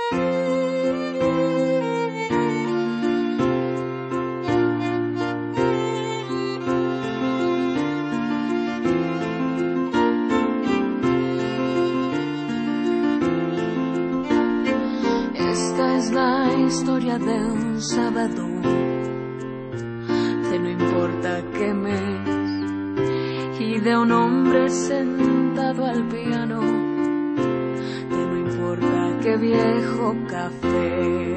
Historia de un sábado, de no importa qué mes, y de un hombre sentado al piano, de no importa qué viejo café.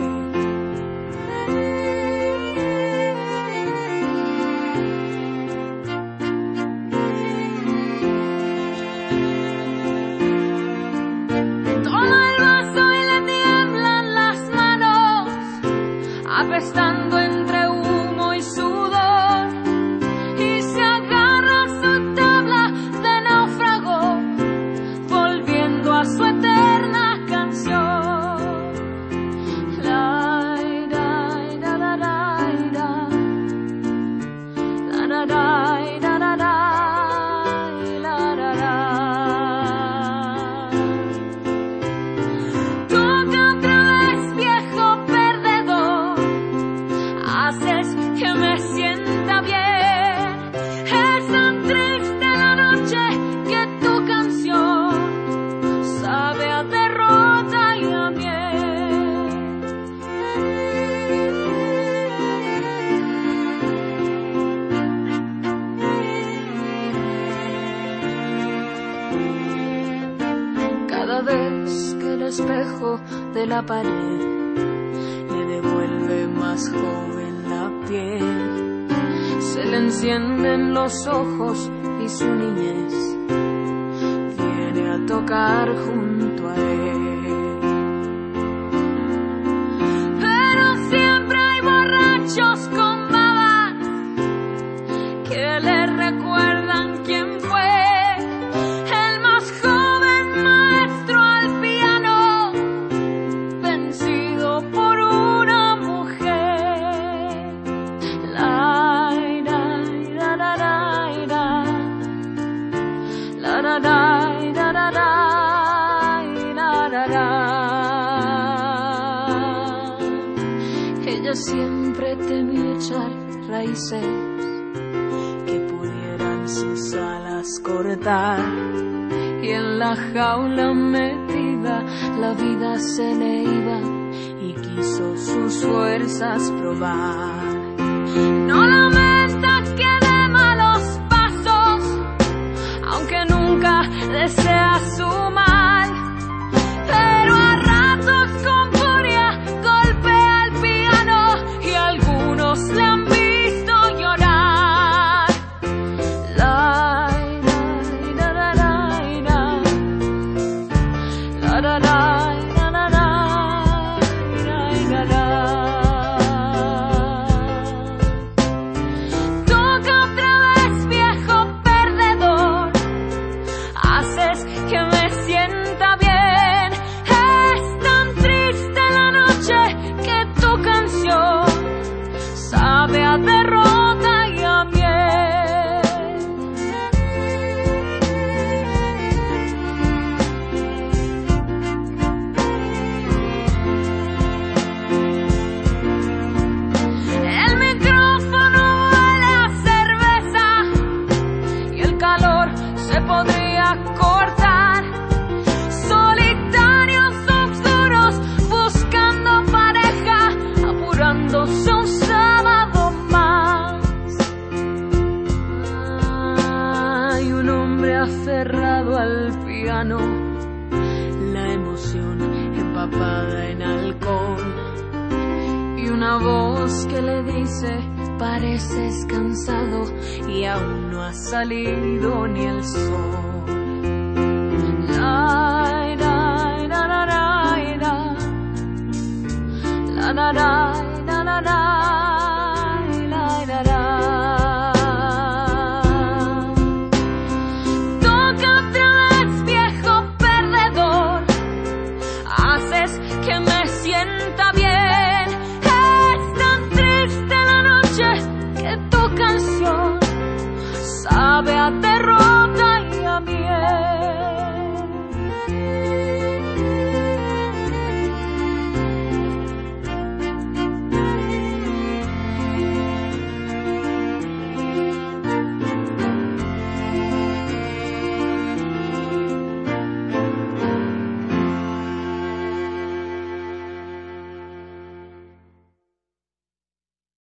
Apestando entre humo y sudor, y se agarra a su tabla de náufrago, volviendo a su eterna canción. La da da da da da da da da da da. Que me sienta bien, es tan triste la noche que tu canción sabe a derrota y a miel. Cada vez que el espejo de la pared le devuelve más joven la piel, se le encienden los ojos y su niñez viene a tocar junto a él. Pero siempre hay borrachos con babas que le recuerdan quién fue el más joven maestro al piano, vencido por una mujer. Ella siempre temió echar raíces que pudieran sus alas cortar, y en la jaula metida la vida se le iba y quiso sus fuerzas probar. No lamenta que dé malos pasos, aunque nunca desea su mal, pero a ratos con furia golpea el piano y algunos le han visto llorar. La da da da da da. Que me sienta bien, es tan triste la noche que tu canción sabe a derrota y a miel. El micrófono huele a cerveza y el calor se podría cortar. Un sábado más. Hay un hombre aferrado al piano, la emoción empapada en alcohol, y una voz que le dice: pareces cansado y aún no ha salido ni el sol. La da da da da da da da. La, la, la, la, la. Toca otra vez, viejo perdedor, haces que me sienta bien.